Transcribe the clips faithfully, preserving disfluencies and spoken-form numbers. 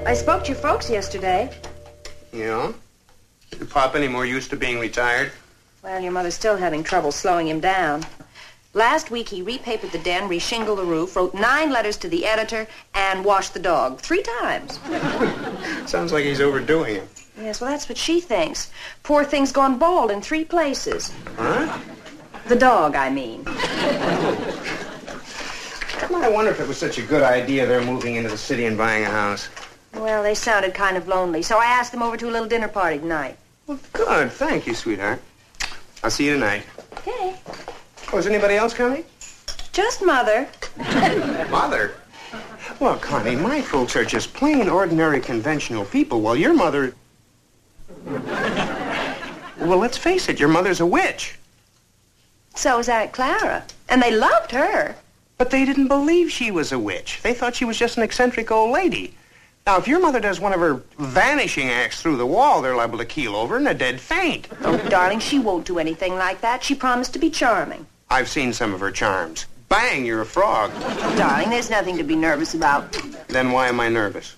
I spoke to your folks yesterday. Yeah? Is Pop any more used to being retired? Well, your mother's still having trouble slowing him down. Last week, he repapered the den, reshingled the roof, wrote nine letters to the editor, and washed the dog three times. Sounds like he's overdoing it. Yes, well, that's what she thinks. Poor thing's gone bald in three places. Huh? The dog, I mean. I wonder if it was such a good idea they're moving into the city and buying a house. Well, they sounded kind of lonely, so I asked them over to a little dinner party tonight. Well, good. Thank you, sweetheart. I'll see you tonight. Okay. Oh, is anybody else coming? Just Mother. Mother? Well, Connie, my folks are just plain, ordinary, conventional people, while your mother... Well, let's face it, your mother's a witch. So is Aunt Clara. And they loved her. But they didn't believe she was a witch. They thought she was just an eccentric old lady. Now, if your mother does one of her vanishing acts through the wall, they're liable to keel over in a dead faint. Oh, darling, she won't do anything like that. She promised to be charming. I've seen some of her charms. Bang, you're a frog. Oh, darling, there's nothing to be nervous about. Then why am I nervous?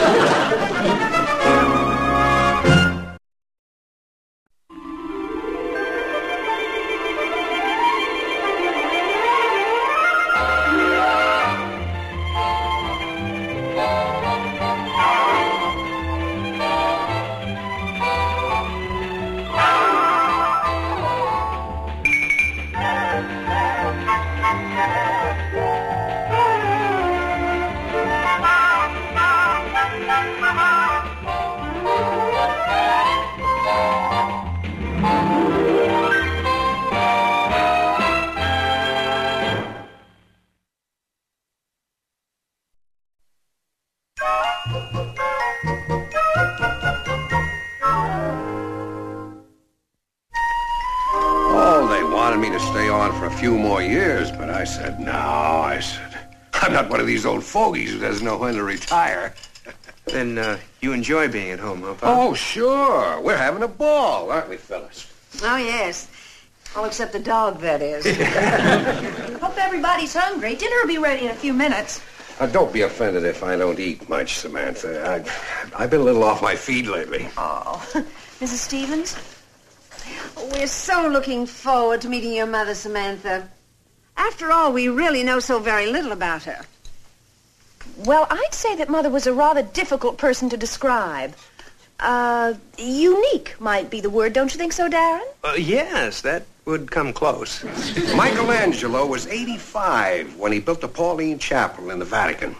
Few more years, but I said, no, I said, I'm not one of these old fogies who doesn't know when to retire. Then, uh, you enjoy being at home, huh, Pop? Oh, sure. We're having a ball, aren't we, Phyllis? Oh, yes. All except the dog, that is. Hope everybody's hungry. Dinner will be ready in a few minutes. Uh, don't be offended if I don't eat much, Samantha. I, I've been a little off my feed lately. Oh. Missus Stevens? We're so looking forward to meeting your mother, Samantha. After all, we really know so very little about her. Well, I'd say that Mother was a rather difficult person to describe. Uh, unique might be the word, don't you think so, Darren? Uh, yes, that would come close. Michelangelo was eighty-five when he built the Pauline Chapel in the Vatican.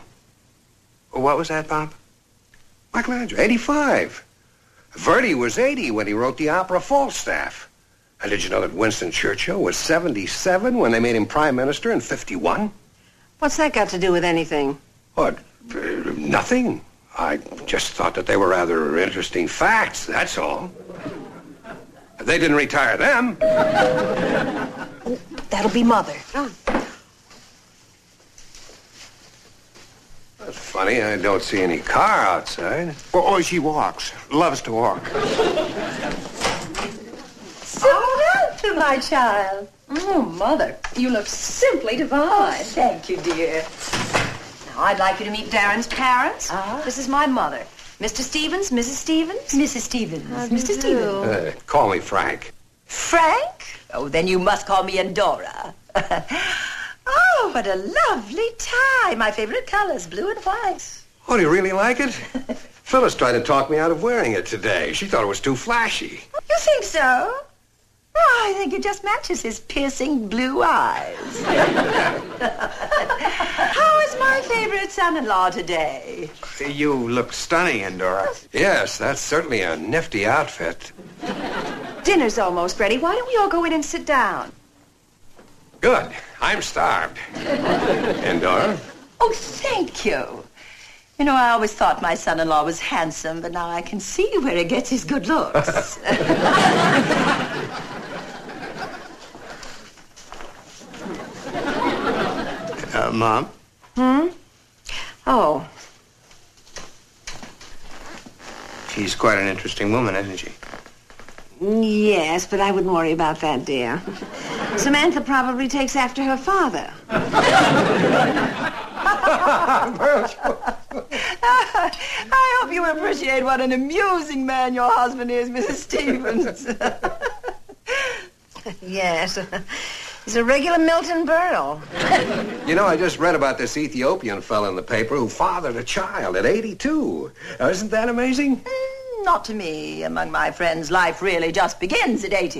What was that, Pop? Michelangelo, eighty-five. Verdi was eighty when he wrote the opera Falstaff. And did you know that Winston Churchill was seventy-seven when they made him prime minister in fifty-one? What's that got to do with anything? What? Uh, nothing. I just thought that they were rather interesting facts, that's all. They didn't retire them. Oh, that'll be Mother. Oh. That's funny. I don't see any car outside. Oh, oh she walks. Loves to walk. Samantha, my child. Oh, Mother, you look simply divine. Oh, thank you, dear. Now, I'd like you to meet Darren's parents. Ah. This is my mother. Mister Stevens, Missus Stevens. Missus Stevens. How do Mister you Stevens. do? Uh, call me Frank. Frank? Oh, then you must call me Endora. Oh, what a lovely tie. My favorite colors, blue and white. Oh, do you really like it? Phyllis tried to talk me out of wearing it today. She thought it was too flashy. You think so? Oh, I think it just matches his piercing blue eyes. How is my favorite son-in-law today? You look stunning, Endora. Yes, that's certainly a nifty outfit. Dinner's almost ready. Why don't we all go in and sit down? Good. I'm starved. Endora? Oh, thank you. You know, I always thought my son-in-law was handsome, but now I can see where he gets his good looks. Uh, Mom? Hmm? Oh. She's quite an interesting woman, isn't she? Yes, but I wouldn't worry about that, dear. Samantha probably takes after her father. I appreciate what an amusing man your husband is, Missus Stevens. Yes. He's a regular Milton Berle. You know, I just read about this Ethiopian fella in the paper who fathered a child at eighty-two. Now, isn't that amazing? Mm, not to me. Among my friends, life really just begins at eighty.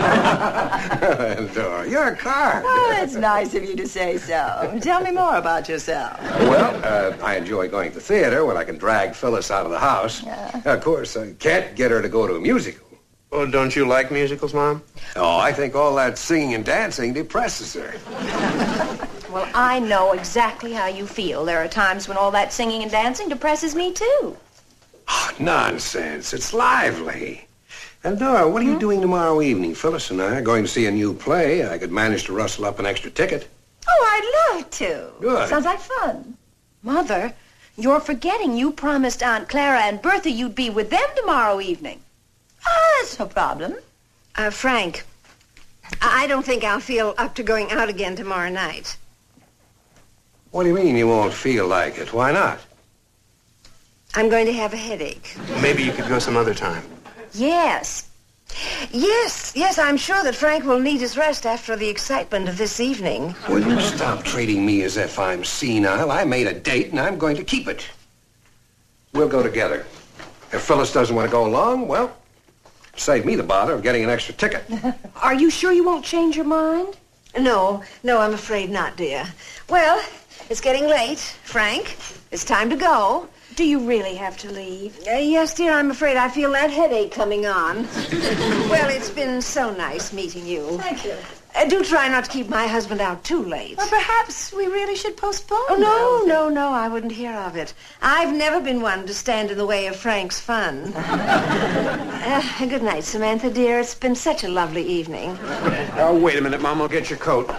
Dora, you're a card. Well, it's nice of you to say so. Tell me more about yourself. Well, uh, I enjoy going to the theater when I can drag Phyllis out of the house. Yeah. Of course, I can't get her to go to a musical. Oh, don't you like musicals, Mom? Oh, I think all that singing and dancing depresses her. Well, I know exactly how you feel. There are times when all that singing and dancing depresses me, too. Oh, nonsense. It's lively. And, Dora, what are you hmm? doing tomorrow evening? Phyllis and I are going to see a new play. I could manage to rustle up an extra ticket. Oh, I'd love to. Good. Sounds like fun. Mother, you're forgetting you promised Aunt Clara and Bertha you'd be with them tomorrow evening. Oh, that's no problem. Uh, Frank, I don't think I'll feel up to going out again tomorrow night. What do you mean you won't feel like it? Why not? I'm going to have a headache. Maybe you could go some other time. Yes. Yes, yes, I'm sure that Frank will need his rest after the excitement of this evening. Will you stop treating me as if I'm senile? I made a date, and I'm going to keep it. We'll go together. If Phyllis doesn't want to go along, well, save me the bother of getting an extra ticket. Are you sure you won't change your mind? No, no, I'm afraid not, dear. Well, it's getting late. Frank, it's time to go. Do you really have to leave? Uh, yes, dear, I'm afraid I feel that headache coming on. Well, it's been so nice meeting you. Thank you. Uh, do try not to keep my husband out too late. Well, perhaps we really should postpone. Oh, no, no, no, I wouldn't hear of it. I've never been one to stand in the way of Frank's fun. uh, good night, Samantha, dear. It's been such a lovely evening. Oh, wait a minute, Mom. I'll get your coat.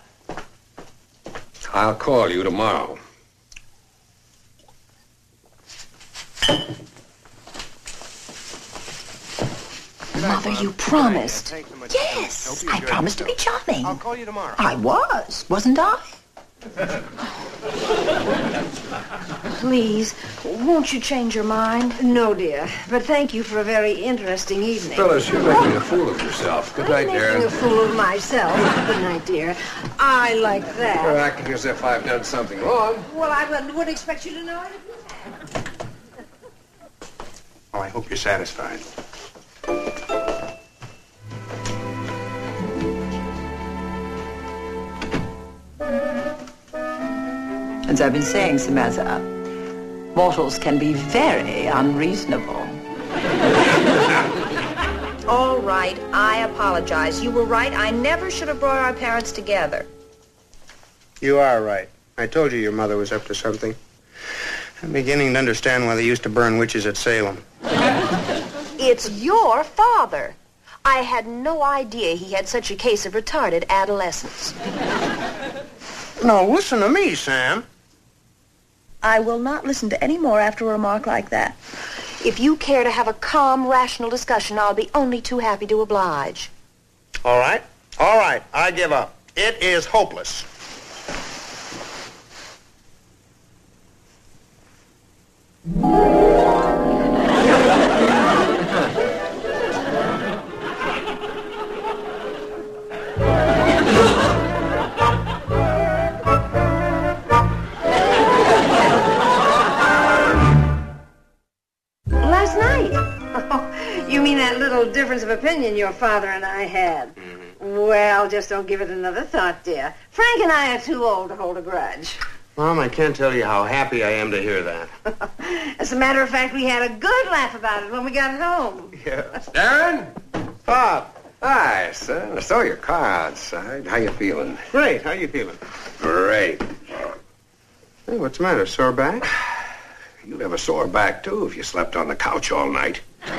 I'll call you tomorrow. Mother, you promised. Yes, I promised to be charming. I'll call you tomorrow. I was, wasn't I? Please, won't you change your mind? No, dear, but thank you for a very interesting evening. Phyllis, you're making a fool of yourself. Good night, I'm dear. making a fool of myself. Good night, dear. I like You're that. acting as if I've done something wrong. Well, I wouldn't wouldn't expect you to know it if you had. Oh, I hope you're satisfied. As I've been saying, Samantha, mortals can be very unreasonable. All right, I apologize. You were right. I never should have brought our parents together. You are right. I told you your mother was up to something. I'm beginning to understand why they used to burn witches at Salem. It's your father. I had no idea he had such a case of retarded adolescence. No, listen to me, Sam. I will not listen to any more after a remark like that. If you care to have a calm, rational discussion, I'll be only too happy to oblige. All right. All right. I give up. It is hopeless. Last night? Oh, you mean that little difference of opinion your father and I had? Mm-hmm. Well, just don't give it another thought, dear. Frank and I are too old to hold a grudge. Mom, I can't tell you how happy I am to hear that. As a matter of fact, we had a good laugh about it when we got home. Yeah. Darren? Pop. Hi, son. I saw your car outside. How you feeling? Great. How you feeling? Great. Hey, what's the matter? Sore back? You'd have a sore back, too, if you slept on the couch all night.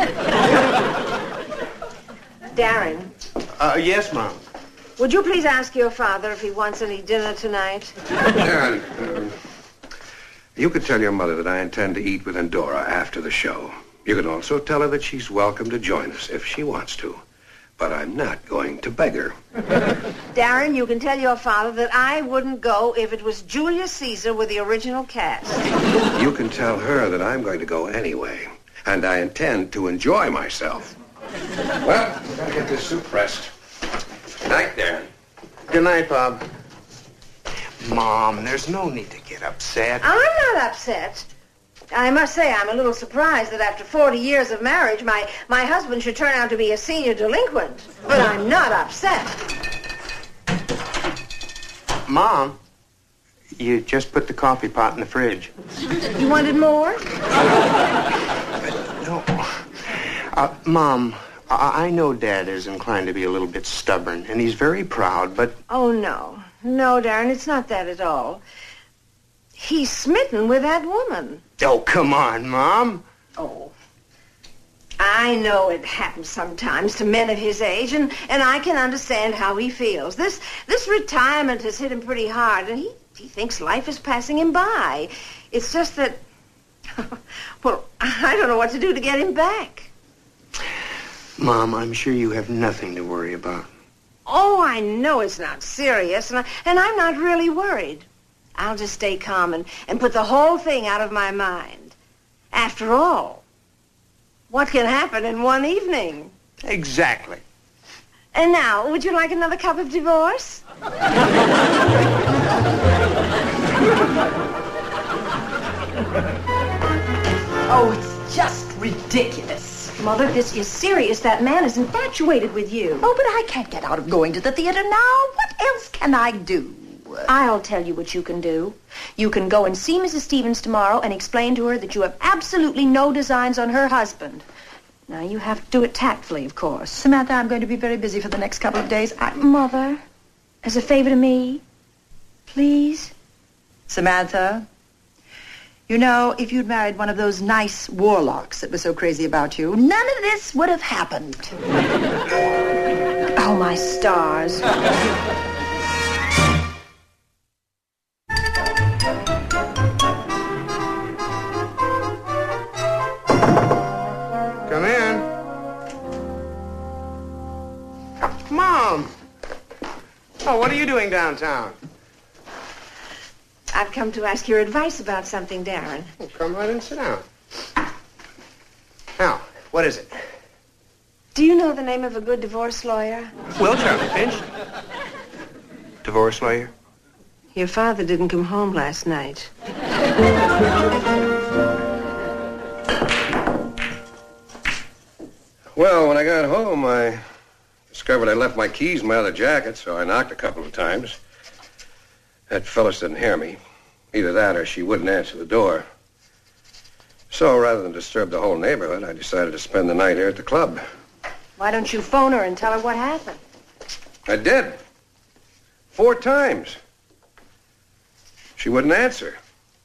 Darren, Uh, yes, Mom. would you please ask your father if he wants any dinner tonight? Darren, uh, you could tell your mother that I intend to eat with Endora after the show. You can also tell her that she's welcome to join us if she wants to. But I'm not going to beg her. Darren, you can tell your father that I wouldn't go if it was Julius Caesar with the original cast. You can tell her that I'm going to go anyway. and I intend to enjoy myself. Well, we've got to get this soup pressed. Good night, Darren. Good night, Bob. Mom, there's no need to get upset. I'm not upset. I must say I'm a little surprised that after forty years of marriage, my, my husband should turn out to be a senior delinquent. But I'm not upset. Mom, you just put the coffee pot in the fridge. You wanted more? No. Uh, Mom, I, I know Dad is inclined to be a little bit stubborn, and he's very proud, but... Oh, no. No, Darren, it's not that at all. He's smitten with that woman. Oh, come on, Mom. Oh. I know it happens sometimes to men of his age, and, and I can understand how he feels. This this retirement has hit him pretty hard, and he, he thinks life is passing him by. It's just that, well, I don't know what to do to get him back. Mom, I'm sure you have nothing to worry about. Oh, I know it's not serious, and, I, and I'm not really worried. I'll just stay calm and, and put the whole thing out of my mind. After all, what can happen in one evening? Exactly. And now, would you like another cup of divorce? Oh, it's just ridiculous. Mother, this is serious. That man is infatuated with you. Oh, but I can't get out of going to the theater now. What else can I do? I'll tell you what you can do. You can go and see Missus Stevens tomorrow and explain to her that you have absolutely no designs on her husband. Now, you have to do it tactfully, of course. Samantha, I'm going to be very busy for the next couple of days. I... Mother, as a favor to me, please? Samantha, you know, if you'd married one of those nice warlocks that were so crazy about you, none of this would have happened. Oh, my stars. Come in. Mom! Oh, what are you doing downtown? I've come to ask your advice about something, Darren. Well, come right in and sit down. Now, what is it? Do you know the name of a good divorce lawyer? Well, Charlie Finch. Divorce lawyer? Your father didn't come home last night. Well, when I got home, I discovered I left my keys in my other jacket, so I knocked a couple of times. That Phyllis didn't hear me. Either that or she wouldn't answer the door. So rather than disturb the whole neighborhood, I decided to spend the night here at the club. Why don't you phone her and tell her what happened? I did. Four times. She wouldn't answer.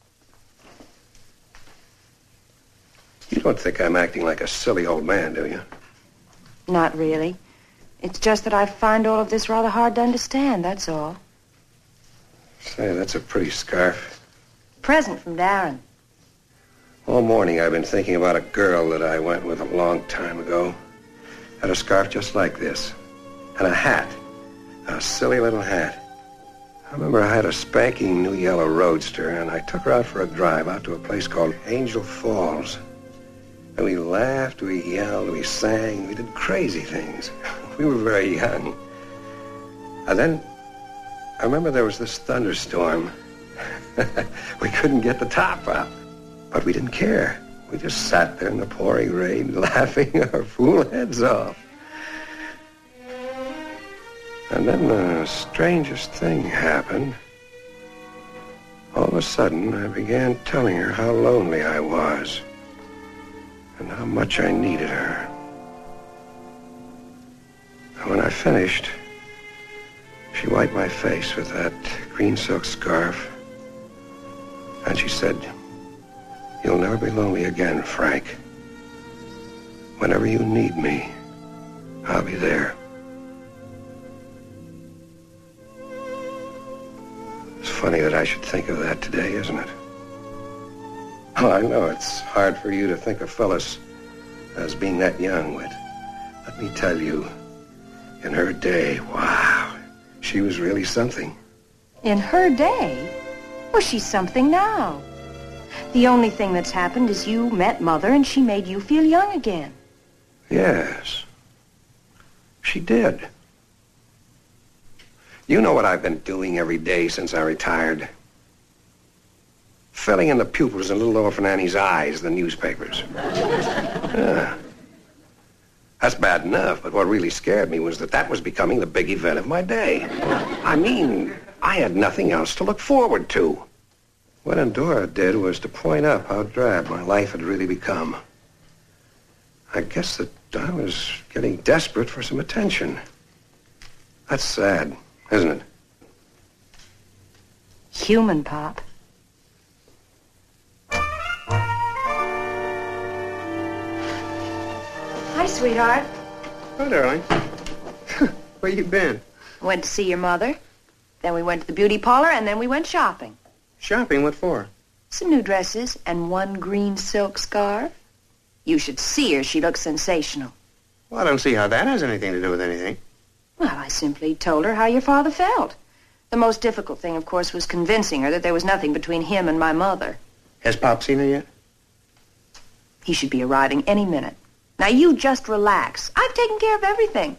You don't think I'm acting like a silly old man, do you? Not really. It's just that I find all of this rather hard to understand, that's all. Say, that's a pretty scarf. Present from Darren. All morning I've been thinking about a girl that I went with a long time ago. Had a scarf just like this. And a hat. A silly little hat. I remember I had a spanking new yellow roadster, and I took her out for a drive out to a place called Angel Falls. And we laughed, we yelled, we sang, we did crazy things. We were very young. And then I remember there was this thunderstorm. We couldn't get the top up, but we didn't care. We just sat there in the pouring rain, laughing our fool heads off. And then the strangest thing happened. All of a sudden, I began telling her how lonely I was and how much I needed her. And when I finished, she wiped my face with that green silk scarf, and she said, "You'll never be lonely again, Frank. Whenever you need me, I'll be there." It's funny that I should think of that today, isn't it? Oh, I know it's hard for you to think of Phyllis as being that young, but let me tell you, in her day, wow, she was really something. In her day? Well, she's something now. The only thing that's happened is you met Mother and she made you feel young again. Yes. She did. You know what I've been doing every day since I retired? Filling in the pupils in little orphan Annie's eyes, the newspapers. Yeah. That's bad enough, but what really scared me was that that was becoming the big event of my day. I mean, I had nothing else to look forward to. What Endora did was to point up how drab my life had really become. I guess that I was getting desperate for some attention. That's sad, isn't it? Human, Pop. Hi, sweetheart. Oh, darling. Where you been? Went to see your mother. Then we went to the beauty parlor, and then we went shopping. Shopping? What for? Some new dresses and one green silk scarf. You should see her. She looks sensational. Well, I don't see how that has anything to do with anything. Well, I simply told her how your father felt. The most difficult thing, of course, was convincing her that there was nothing between him and my mother. Has Pop seen her yet? He should be arriving any minute. Now, you just relax. I've taken care of everything.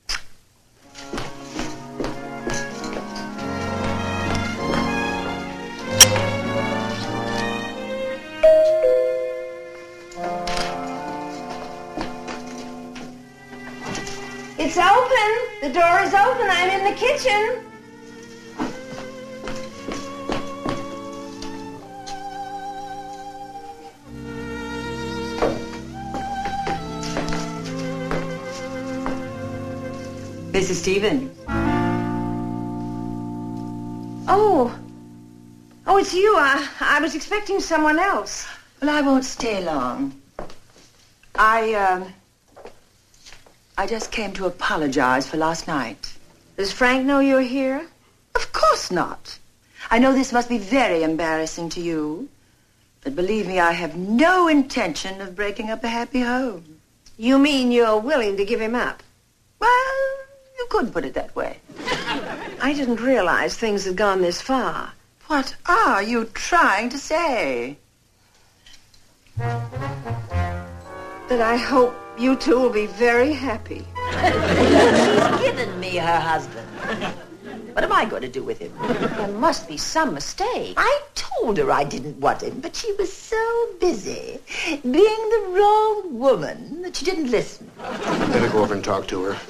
It's open. The door is open. I'm in the kitchen. Missus Stevens. Oh. Oh, it's you. I, I was expecting someone else. Well, I won't stay long. I, um... I just came to apologize for last night. Does Frank know you're here? Of course not. I know this must be very embarrassing to you. But believe me, I have no intention of breaking up a happy home. You mean you're willing to give him up? Well, you could put it that way. I didn't realize things had gone this far. What are you trying to say? That I hope you two will be very happy. She's given me her husband. What am I going to do with him? There must be some mistake. I told her I didn't want him, but she was so busy being the wrong woman that she didn't listen. Better go over and talk to her.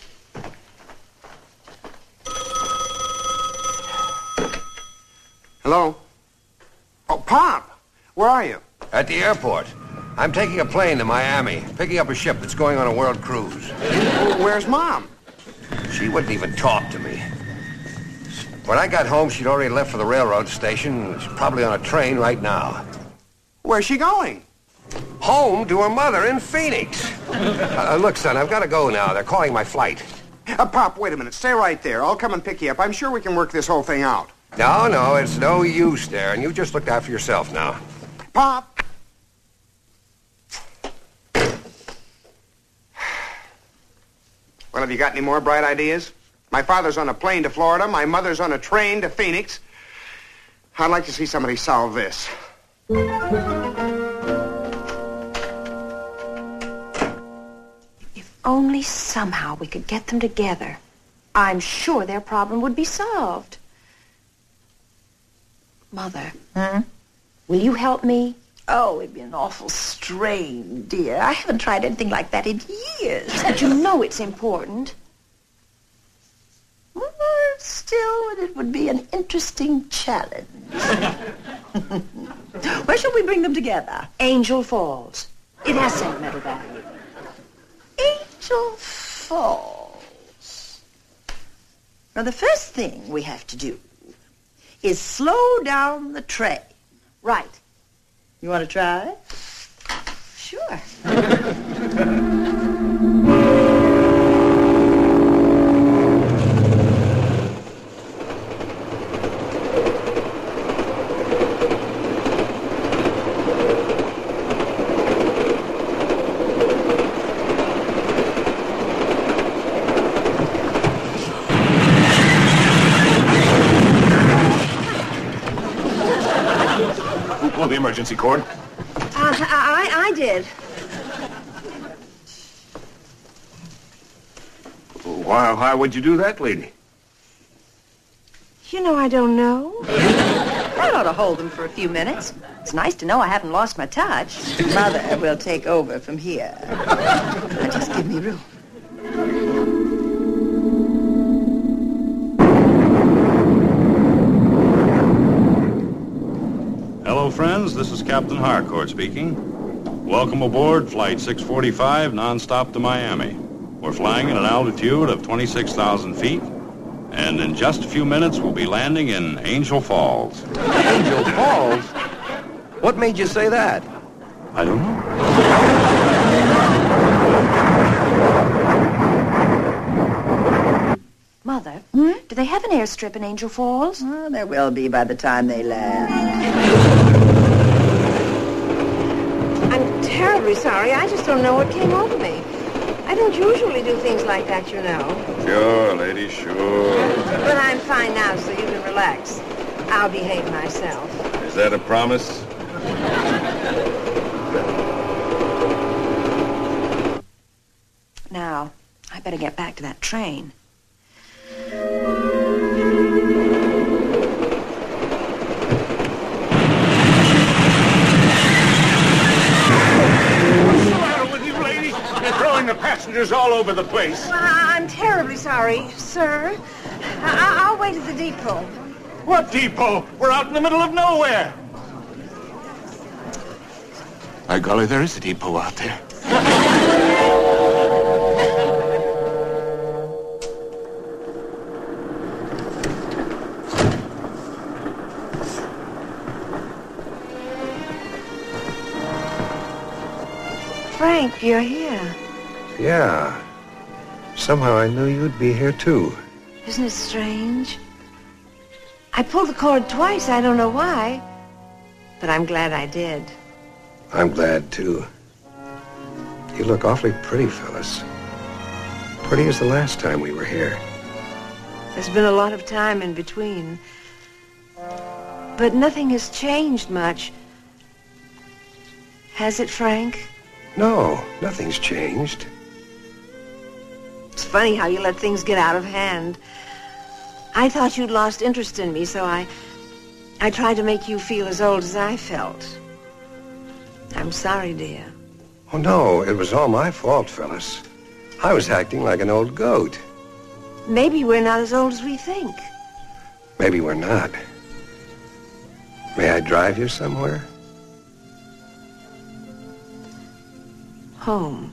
Hello? Oh, Pop! Where are you? At the airport. I'm taking a plane to Miami, picking up a ship that's going on a world cruise. Where's Mom? She wouldn't even talk to me. When I got home, she'd already left for the railroad station. She's probably on a train right now. Where's she going? Home to her mother in Phoenix. uh, look, son, I've got to go now. They're calling my flight. Uh, Pop, wait a minute. Stay right there. I'll come and pick you up. I'm sure we can work this whole thing out. No, no, it's no use there, and you just look after yourself now. Pop! Well, have you got any more bright ideas? My father's on a plane to Florida. My mother's on a train to Phoenix. I'd like to see somebody solve this. If only somehow we could get them together. I'm sure their problem would be solved. Mother, Hmm? will you help me? Oh, it'd be an awful strain, dear. I haven't tried anything like that in years. But you know it's important. Well, still, it would be an interesting challenge. Where shall we bring them together? Angel Falls. It has sentimental value. Angel Falls. Now, the first thing we have to do is slow down the train. Right. You want to try? Sure. pull the emergency cord? Uh, I, I did. Why, why would you do that, lady? You know, I don't know. That ought to hold them for a few minutes. It's nice to know I haven't lost my touch. Mother will take over from here. Now just give me room. Hello, friends. This is Captain Harcourt speaking. Welcome aboard Flight six forty-five, nonstop to Miami. We're flying at an altitude of twenty-six thousand feet, and in just a few minutes we'll be landing in Angel Falls. Angel Falls? What made you say that? I don't know. Mother, hmm? do they have an airstrip in Angel Falls? Oh, there will be by the time they land. I'm terribly sorry. I just don't know what came over me. I don't usually do things like that, you know. Sure, lady, sure. But I'm fine now, so you can relax. I'll behave myself. Is that a promise? Now, I better get back to that train. The passengers all over the place. Well, I'm terribly sorry, sir. I- I'll wait at the depot. What depot? We're out in the middle of nowhere. By golly, there is a depot out there. Frank, you're here. Yeah. Somehow I knew you'd be here, too. Isn't it strange? I pulled the cord twice. I don't know why. But I'm glad I did. I'm glad, too. You look awfully pretty, Phyllis. Pretty as the last time we were here. There's been a lot of time in between. But nothing has changed much. Has it, Frank? No, nothing's changed. It's funny how you let things get out of hand. I thought you'd lost interest in me, so I... I tried to make you feel as old as I felt. I'm sorry, dear. Oh, no, it was all my fault, Phyllis. I was acting like an old goat. Maybe we're not as old as we think. Maybe we're not. May I drive you somewhere? Home.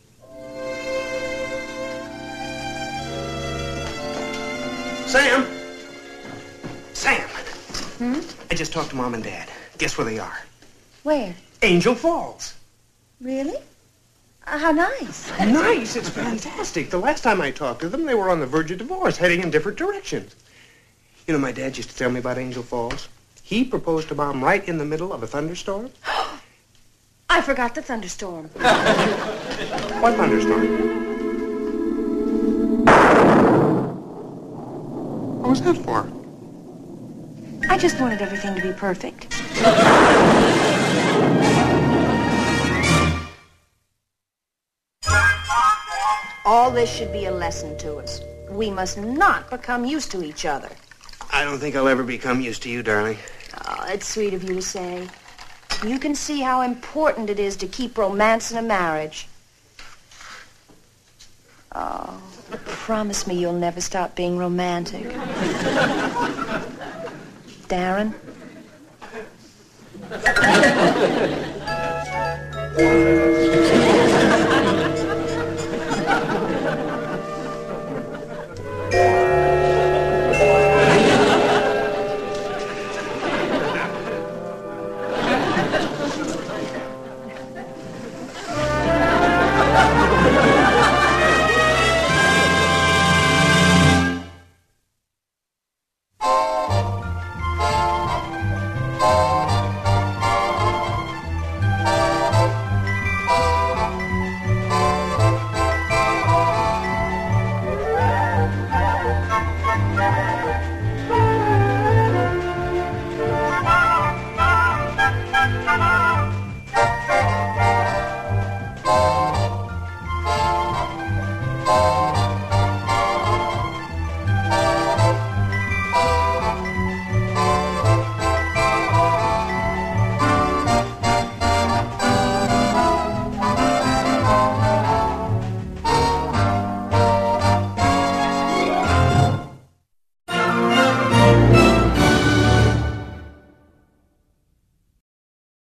Sam! Sam! Hmm? I just talked to Mom and Dad. Guess where they are? Where? Angel Falls. Really? Uh, how nice. Nice. It's fantastic. The last time I talked to them, they were on the verge of divorce, heading in different directions. You know, my dad used to tell me about Angel Falls. He proposed to Mom right in the middle of a thunderstorm. I forgot the thunderstorm. What thunderstorm? What was that for? I just wanted everything to be perfect. All this should be a lesson to us. We must not become used to each other. I don't think I'll ever become used to you, darling. Oh, it's sweet of you to say. You can see how important it is to keep romance in a marriage. Oh, promise me you'll never stop being romantic. Darren? Thank you.